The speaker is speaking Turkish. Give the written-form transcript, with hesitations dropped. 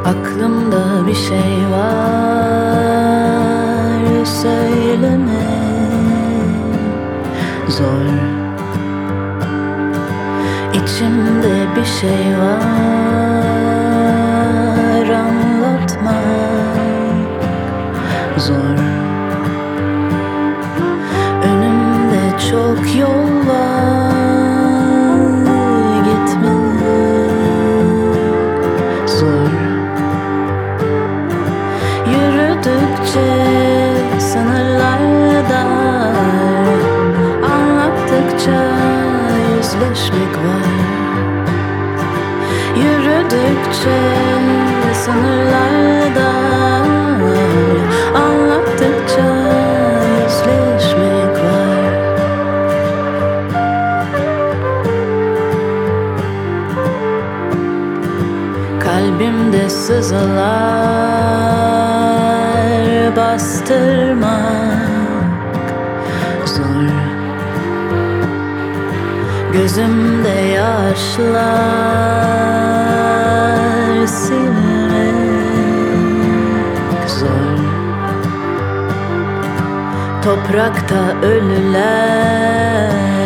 Aklımda bir şey var, söyleme. Zor. İçimde bir şey var, anlatmak zor. Önümde çok yol var, gitmek zor. Yürüdükçe sınırlar dar, anlattıkça yüzleşmek var. Yürüdükçe sınırlar dar, anlattıkça yüzleşmek var. Kalbimde sızılar, bastırmak zor. Gözümde yaşlar, silmek zor. Toprakta ölüler